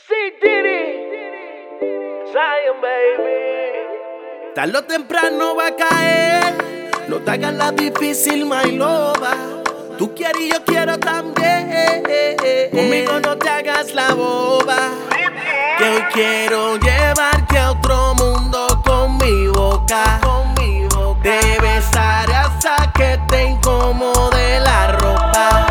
Zion, baby. Tarde o temprano va a caer. No te hagas la difícil, my loba. Tú quieres y yo quiero también. Conmigo no te hagas la boba. Que hoy quiero llevarte a otro mundo con mi boca. Te besaré hasta que te incomode la ropa.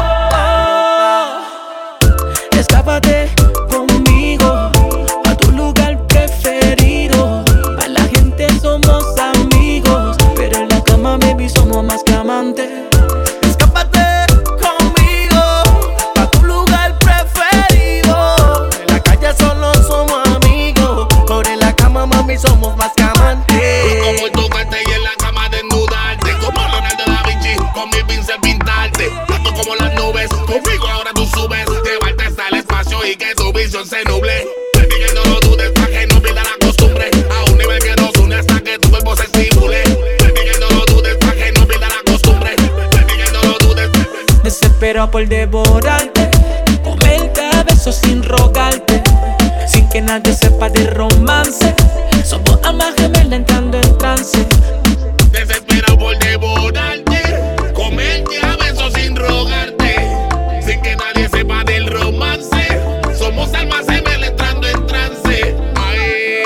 Escápate conmigo a tu lugar preferido. A la gente somos amigos, pero en la cama, baby, somos más que amantes. Escápate conmigo a tu lugar preferido. En la calle solo somos amigos, pero en la cama, mami, somos más que amantes. Como tocarte y en la cama desnudarte, como Leonardo da Vinci con mi pincel pintarte. Tanto como las nubes, conmigo ahora tú subes. Llevarte hasta el espacio y que tu visión se nuble. Baby, que no lo dudes pa' que no pierda la costumbre. A un nivel que nos une hasta que tu cuerpo se estimule. Baby, que no lo dudes pa' que no pierda la costumbre. Baby, que no lo dudes. Desespero por devorarte, comerte a besos sin rogarte, sin que nadie sepa de romance. Somos almas gemelas entrando en trance. Desesperado por devorarte, comerte a besos sin rogarte, sin que nadie sepa del romance. Somos almas gemelas entrando en trance. Ay.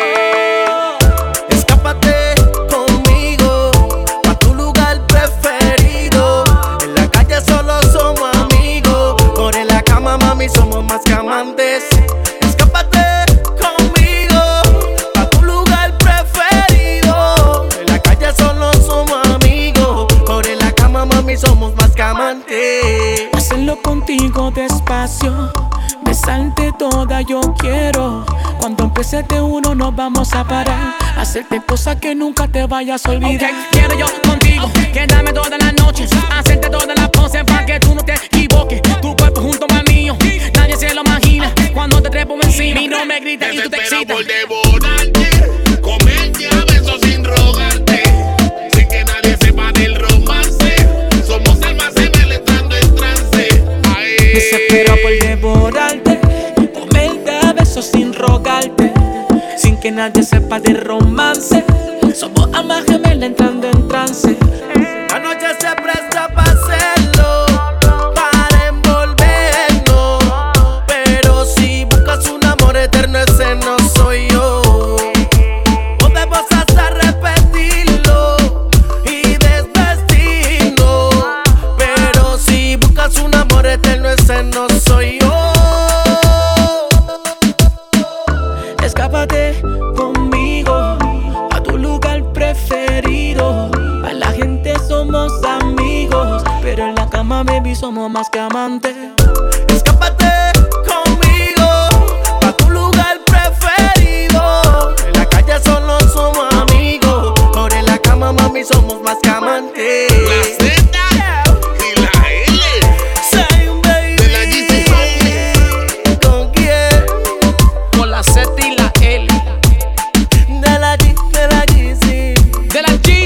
Escápate conmigo a tu lugar preferido. En la calle solo somos amigos, por en la cama, mami, somos más que amantes. Escápate conmigo a tu lugar preferido. En la calle solo somos amigos, por en la cama, mami, somos más que amantes. Hacerlo contigo despacio, besarte toda yo quiero. Cuando empiece de uno nos vamos a parar, hacerte cosas que nunca te vayas a olvidar. Quiero yo contigo, quedarme toda la noche, hacerte todas las poses para que tú no te equivoques. Tu cuerpo junto al mío, nadie se lo imagina. Cuando te trepo encima y no me gritas y tú te Desesperado excitas. por devorarte, comerte a besos sin rogarte, sin que nadie sepa del romance. Somos almas gemelas entrando en trance. Ay. Desespero por devorarte, comerte a besos sin rogarte, sin que nadie sepa de romance. Somos almas gemelas entrando en trance. La noche se presta para hacerlo, para envolvernos. Pero si buscas un amor eterno, ese no soy yo. Podemos hasta repetirlo y desvestirnos, pero si buscas un amor eterno, ese no soy yo. Escápate conmigo a tu lugar preferido. A la gente somos amigos, pero en la cama, baby, somos más que amantes. Escápate conmigo a tu lugar preferido. En la calle solo somos amigos, pero en la cama, mami, somos más que amantes. La Z y la L Zion, baby. de la GC. ¿Con quién? Con la Z y la L De la G, sí. de la G.